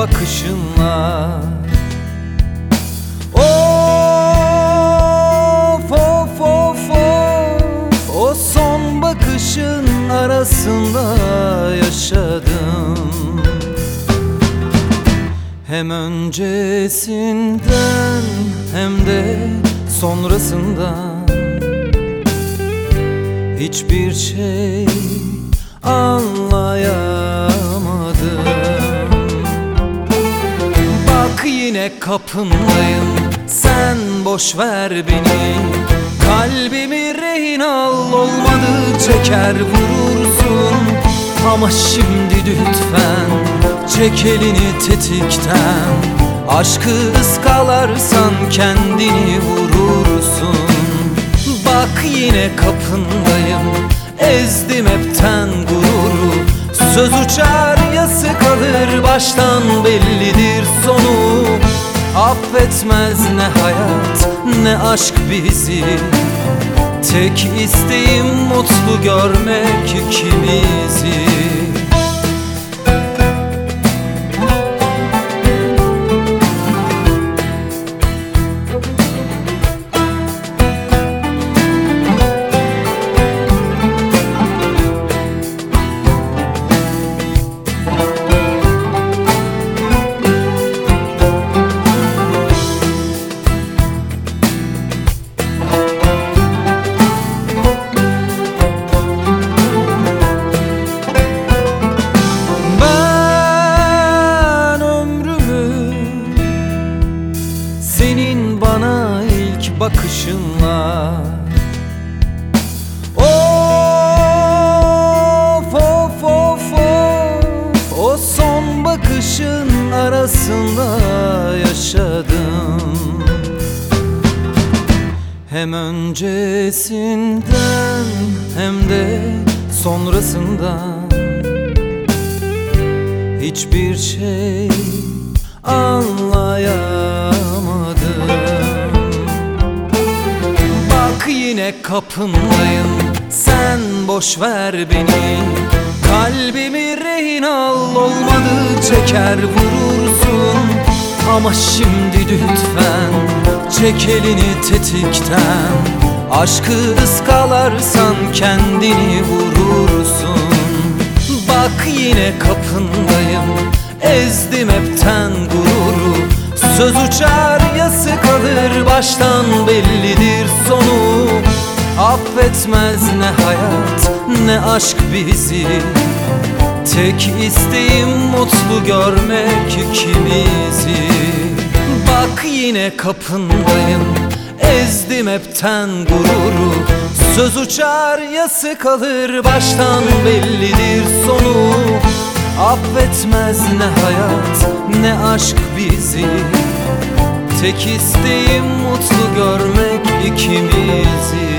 bakışınla. Of of of of, o son bakışın arasında yaşadım. Hem öncesinden hem de sonrasından hiçbir şey anlayamadım. Bak yine kapındayım, sen boş ver beni. Kalbimi rehin al, olmadı çeker vurursun. Ama şimdi lütfen çek elini tetikten. Aşkı ıskalarsan kendini vurursun. Bak yine kapındayım, ezdim hepten gururu. Söz uçar yası kalır, baştan bellidir sonu. Affetmez ne hayat ne aşk bizi. Tek isteğim mutlu görmek ikimizi. Senin bana ilk bakışınla. Of of of of, o son bakışın arasında yaşadım. Hem öncesinden hem de sonrasından hiçbir şey anlayamadım. Bak yine kapındayım, sen boş ver beni. Kalbimi rehin al, olmadı çeker vurursun. Ama şimdi lütfen çek elini tetikten. Aşkı ıskalarsan kendini vurursun. Bak yine kapındayım, ezdim hepten gururu. Söz uçar yası kalır, baştan bellidir sonu. Affetmez ne hayat ne aşk bizi. Tek isteğim mutlu görmek ikimizi. Bak yine kapındayım, ezdim hepten gururu. Söz uçar yası kalır, baştan bellidir sonu. Affetmez ne hayat ne aşk bizi. Tek isteğim mutlu görmek ikimizi.